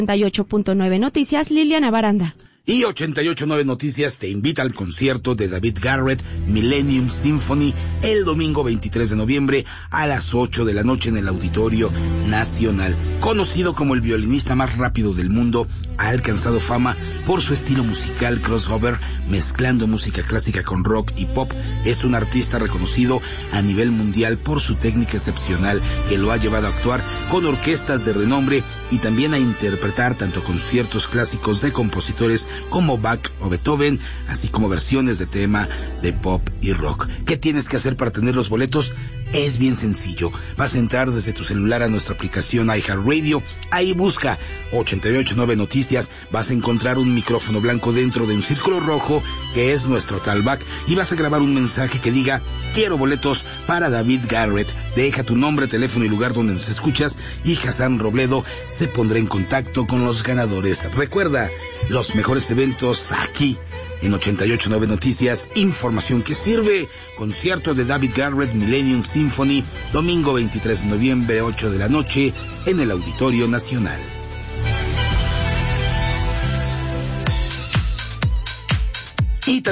88.9 Noticias, Liliana Baranda. Y 88.9 Noticias te invita al concierto de David Garrett, Millennium Symphony, el domingo 23 de noviembre a las 8 de la noche en el Auditorio Nacional. Conocido como el violinista más rápido del mundo, ha alcanzado fama por su estilo musical crossover, mezclando música clásica con rock y pop. Es un artista reconocido a nivel mundial por su técnica excepcional que lo ha llevado a actuar con orquestas de renombre y también a interpretar tanto conciertos clásicos de compositores como Bach o Beethoven, así como versiones de tema de pop y rock. ¿Qué tienes que hacer para tener los boletos? Es bien sencillo. Vas a entrar desde tu celular a nuestra aplicación iHeartRadio. Ahí busca 88.9 Noticias. Vas a encontrar un micrófono blanco dentro de un círculo rojo que es nuestro talkback y vas a grabar un mensaje que diga: quiero boletos para David Garrett. Deja tu nombre, teléfono y lugar donde nos escuchas y Hassan Robledo se pondrá en contacto con los ganadores. Recuerda, los mejores eventos aquí en 88.9 Noticias, información que sirve. Concierto de David Garrett, Millennium Symphony, domingo 23 de noviembre, 8 de la noche, en el Auditorio Nacional.